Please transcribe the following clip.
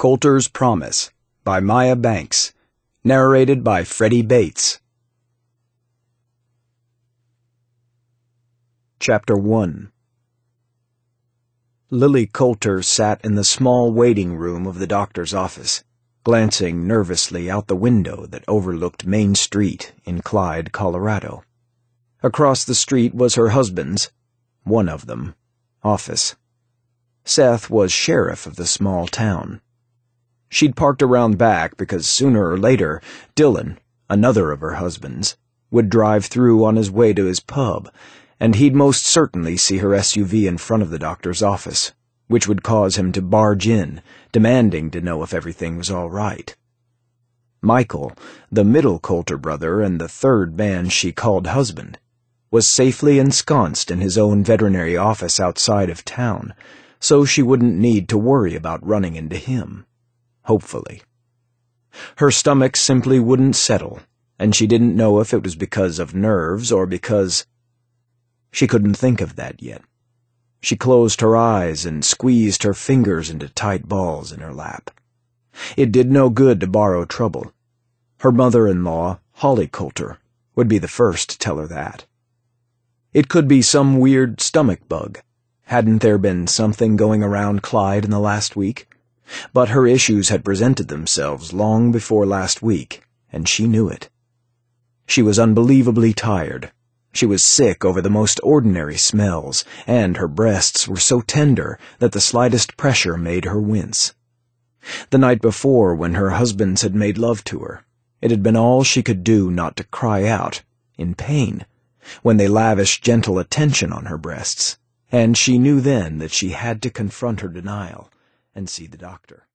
Coulter's Promise by Maya Banks. Narrated by Freddie Bates. Chapter 1. Lily Coulter sat in the small waiting room of the doctor's office, glancing nervously out the window that overlooked Main Street in Clyde, Colorado. Across the street was her husband's, one of them, office. Seth was sheriff of the small town. She'd parked around back because sooner or later, Dylan, another of her husbands, would drive through on his way to his pub, and he'd most certainly see her SUV in front of the doctor's office, which would cause him to barge in, demanding to know if everything was all right. Michael, the middle Coulter brother and the third man she called husband, was safely ensconced in his own veterinary office outside of town, so she wouldn't need to worry about running into him. Hopefully. Her stomach simply wouldn't settle, and she didn't know if it was because of nerves or because... She couldn't think of that yet. She closed her eyes and squeezed her fingers into tight balls in her lap. It did no good to borrow trouble. Her mother-in-law, Holly Coulter, would be the first to tell her that. It could be some weird stomach bug. Hadn't there been something going around Clyde in the last week? But her issues had presented themselves long before last week, and she knew it. She was unbelievably tired. She was sick over the most ordinary smells, and her breasts were so tender that the slightest pressure made her wince. The night before, when her husbands had made love to her, it had been all she could do not to cry out, in pain, when they lavished gentle attention on her breasts, and she knew then that she had to confront her denial and see the doctor.